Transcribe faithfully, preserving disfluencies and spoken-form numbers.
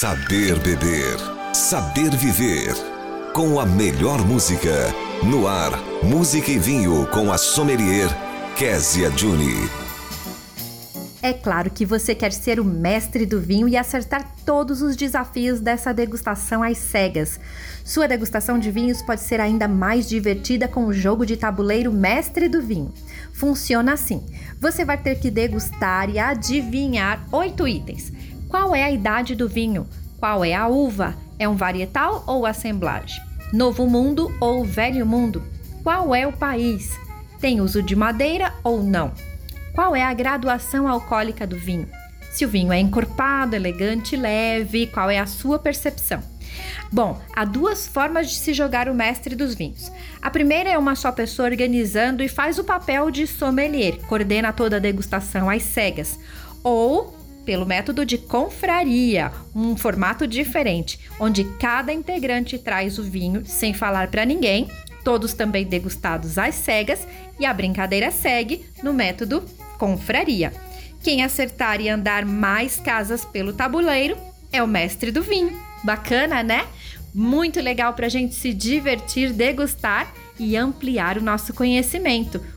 Saber beber, saber viver. Com a melhor música. No ar, música e vinho com a sommelier Kézia Juni. É claro que você quer ser o mestre do vinho e acertar todos os desafios dessa degustação às cegas. Sua degustação de vinhos pode ser ainda mais divertida com o jogo de tabuleiro Mestre do Vinho. Funciona assim: você vai ter que degustar e adivinhar oito itens. Qual é a idade do vinho? Qual é a uva? É um varietal ou assemblage? Novo Mundo ou Velho Mundo? Qual é o país? Tem uso de madeira ou não? Qual é a graduação alcoólica do vinho? Se o vinho é encorpado, elegante, leve, qual é a sua percepção? Bom, há duas formas de se jogar o mestre dos vinhos. A primeira é uma só pessoa organizando e faz o papel de sommelier, coordena toda a degustação às cegas. Ou pelo método de confraria, um formato diferente, onde cada integrante traz o vinho sem falar para ninguém, todos também degustados às cegas, e a brincadeira segue no método confraria. Quem acertar e andar mais casas pelo tabuleiro é o mestre do vinho. Bacana, né? Muito legal para a gente se divertir, degustar e ampliar o nosso conhecimento.